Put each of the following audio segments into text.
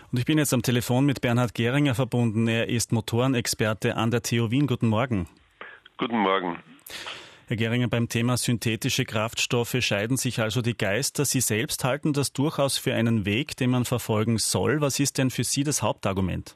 Und ich bin jetzt am Telefon mit Bernhard Geringer verbunden. Er ist Motorenexperte an der TU Wien. Guten Morgen. Guten Morgen. Herr Geringer, beim Thema synthetische Kraftstoffe scheiden sich also die Geister. Sie selbst halten das durchaus für einen Weg, den man verfolgen soll. Was ist denn für Sie das Hauptargument?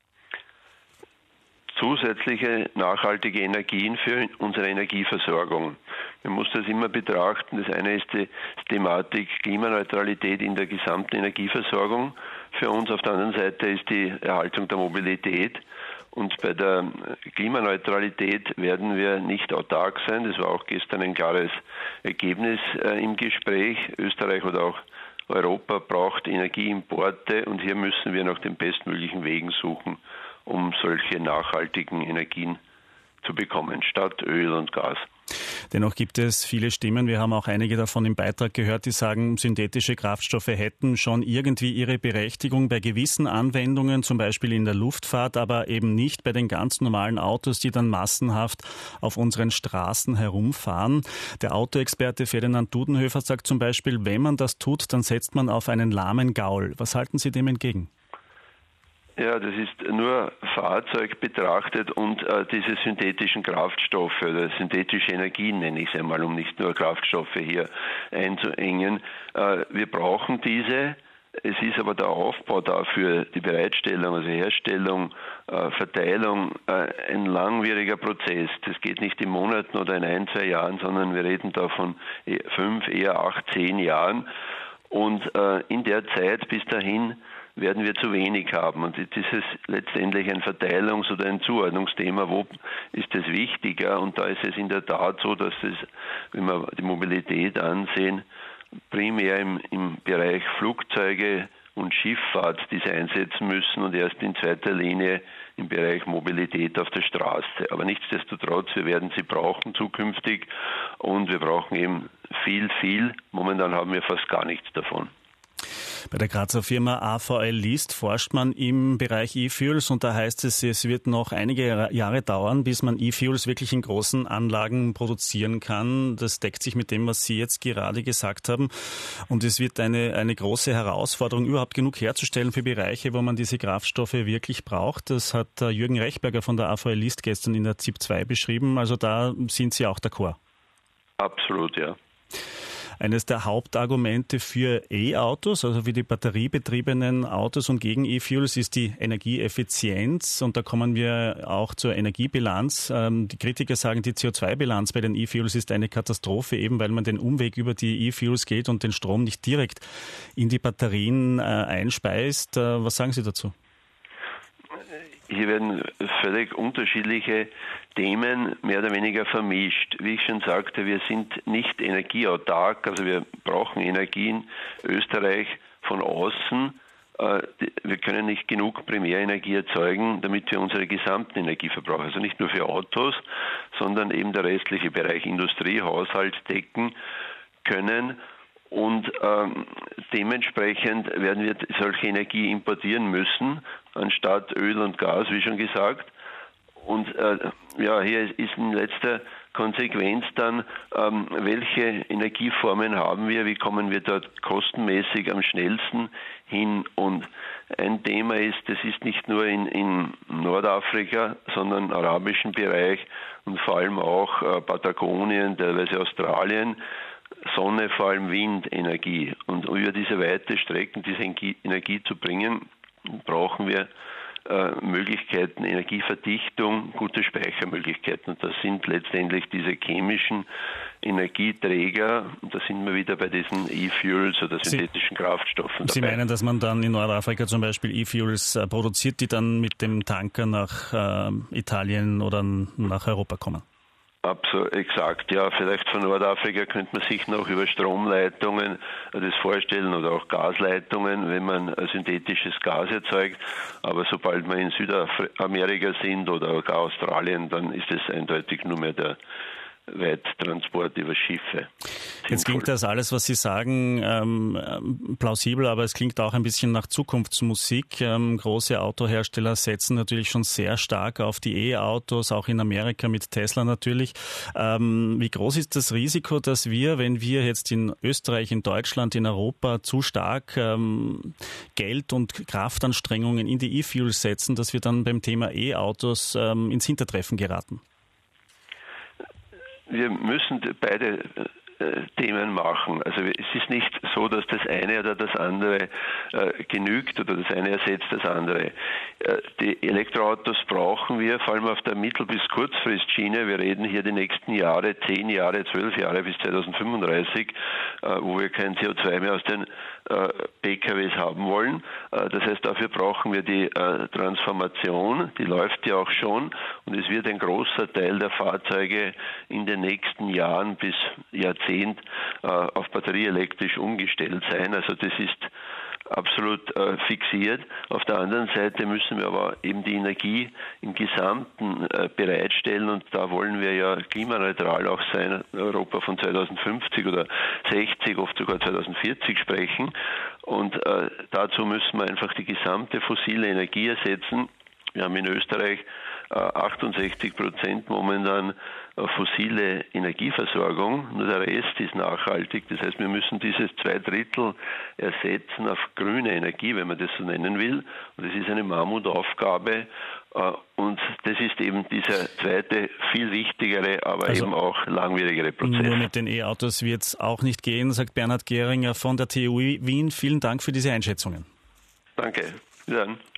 Zusätzliche nachhaltige Energien für unsere Energieversorgung. Man muss das immer betrachten. Das eine ist die Thematik Klimaneutralität in der gesamten Energieversorgung. Für uns auf der anderen Seite ist die Erhaltung der Mobilität. Und bei der Klimaneutralität werden wir nicht autark sein. Das war auch gestern ein klares Ergebnis im Gespräch. Österreich oder auch Europa braucht Energieimporte und hier müssen wir nach den bestmöglichen Wegen suchen, um solche nachhaltigen Energien zu bekommen, statt Öl und Gas. Dennoch gibt es viele Stimmen, wir haben auch einige davon im Beitrag gehört, die sagen, synthetische Kraftstoffe hätten schon irgendwie ihre Berechtigung bei gewissen Anwendungen, zum Beispiel in der Luftfahrt, aber eben nicht bei den ganz normalen Autos, die dann massenhaft auf unseren Straßen herumfahren. Der Autoexperte Ferdinand Dudenhöfer sagt zum Beispiel, wenn man das tut, dann setzt man auf einen lahmen Gaul. Was halten Sie dem entgegen? Ja, das ist nur Fahrzeug betrachtet und diese synthetischen Kraftstoffe oder synthetische Energien nenne ich es einmal, um nicht nur Kraftstoffe hier einzuengen. Wir brauchen diese. Es ist aber der Aufbau dafür, die Bereitstellung, also Herstellung, Verteilung, ein langwieriger Prozess. Das geht nicht in Monaten oder in 1-2 Jahren, sondern wir reden da von 5, eher 8, 10 Jahren. Und in der Zeit bis dahin werden wir zu wenig haben. Und jetzt ist es letztendlich ein Verteilungs- oder ein Zuordnungsthema. Wo ist es wichtiger? Und da ist es in der Tat so, dass es, wenn wir die Mobilität ansehen, primär im Bereich Flugzeuge und Schifffahrt diese einsetzen müssen und erst in zweiter Linie im Bereich Mobilität auf der Straße. Aber nichtsdestotrotz, wir werden sie brauchen zukünftig und wir brauchen eben viel. Momentan haben wir fast gar nichts davon. Bei der Grazer Firma AVL List forscht man im Bereich E-Fuels und da heißt es, es wird noch einige Jahre dauern, bis man E-Fuels wirklich in großen Anlagen produzieren kann. Das deckt sich mit dem, was Sie jetzt gerade gesagt haben. Und es wird eine große Herausforderung, überhaupt genug herzustellen für Bereiche, wo man diese Kraftstoffe wirklich braucht. Das hat Jürgen Rechberger von der AVL List gestern in der ZIP 2 beschrieben. Also da sind Sie auch d'accord. Absolut, ja. Eines der Hauptargumente für E-Autos, also für die batteriebetriebenen Autos und gegen E-Fuels, ist die Energieeffizienz. Und da kommen wir auch zur Energiebilanz. Die Kritiker sagen, die CO2-Bilanz bei den E-Fuels ist eine Katastrophe, eben weil man den Umweg über die E-Fuels geht und den Strom nicht direkt in die Batterien einspeist. Was sagen Sie dazu? Hier werden völlig unterschiedliche Themen mehr oder weniger vermischt. Wie ich schon sagte, wir sind nicht energieautark, also wir brauchen Energie in Österreich von außen. Wir können nicht genug Primärenergie erzeugen, damit wir unsere gesamten Energieverbrauch, also nicht nur für Autos, sondern eben der restliche Bereich Industrie, Haushalt decken können. Und dementsprechend werden wir solche Energie importieren müssen, anstatt Öl und Gas, wie schon gesagt. Und hier ist in letzter Konsequenz dann, welche Energieformen haben wir, wie kommen wir dort kostenmäßig am schnellsten hin. Und ein Thema ist, das ist nicht nur in Nordafrika, sondern im arabischen Bereich und vor allem auch Patagonien, teilweise Australien, Sonne, vor allem Windenergie. Und um über diese weite Strecken diese Energie zu bringen, brauchen wir Möglichkeiten, Energieverdichtung, gute Speichermöglichkeiten. Und das sind letztendlich diese chemischen Energieträger. Und da sind wir wieder bei diesen E-Fuels oder synthetischen Kraftstoffen dabei. Sie meinen, dass man dann in Nordafrika zum Beispiel E-Fuels produziert, die dann mit dem Tanker nach Italien oder nach Europa kommen? Absolut, exakt, ja. Vielleicht von Nordafrika könnte man sich noch über Stromleitungen das vorstellen oder auch Gasleitungen, wenn man synthetisches Gas erzeugt. Aber sobald wir in Südamerika sind oder gar Australien, dann ist es eindeutig nur mehr der Weittransport über Schiffe. Jetzt klingt das alles, was Sie sagen, plausibel, aber es klingt auch ein bisschen nach Zukunftsmusik. Große Autohersteller setzen natürlich schon sehr stark auf die E-Autos, auch in Amerika mit Tesla natürlich. Wie groß ist das Risiko, dass wir, wenn wir jetzt in Österreich, in Deutschland, in Europa zu stark Geld und Kraftanstrengungen in die E-Fuels setzen, dass wir dann beim Thema E-Autos ins Hintertreffen geraten? Wir müssen beide Themen machen. Also es ist nicht so, dass das eine oder das andere genügt oder das eine ersetzt das andere. Die Elektroautos brauchen wir, vor allem auf der Mittel- bis Kurzfristschiene. Wir reden hier die nächsten Jahre, 10 Jahre, 12 Jahre bis 2035, wo wir kein CO2 mehr aus den PKWs haben wollen. Das heißt, dafür brauchen wir die Transformation, die läuft ja auch schon, und es wird ein großer Teil der Fahrzeuge in den nächsten Jahren bis Jahrzehnt auf batterieelektrisch umgestellt sein. Also das ist absolut fixiert. Auf der anderen Seite müssen wir aber eben die Energie im Gesamten bereitstellen, und da wollen wir ja klimaneutral auch sein, Europa von 2050 oder 60, oft sogar 2040 sprechen, und dazu müssen wir einfach die gesamte fossile Energie ersetzen. Wir haben in Österreich 68% momentan fossile Energieversorgung, nur der Rest ist nachhaltig. Das heißt, wir müssen dieses 2/3 ersetzen auf grüne Energie, wenn man das so nennen will. Und das ist eine Mammutaufgabe. Und das ist eben dieser zweite, viel wichtigere, aber eben auch langwierigere Prozess. Nur mit den E-Autos wird es auch nicht gehen, sagt Bernhard Gehringer von der TU Wien. Vielen Dank für diese Einschätzungen. Danke. Bis dann.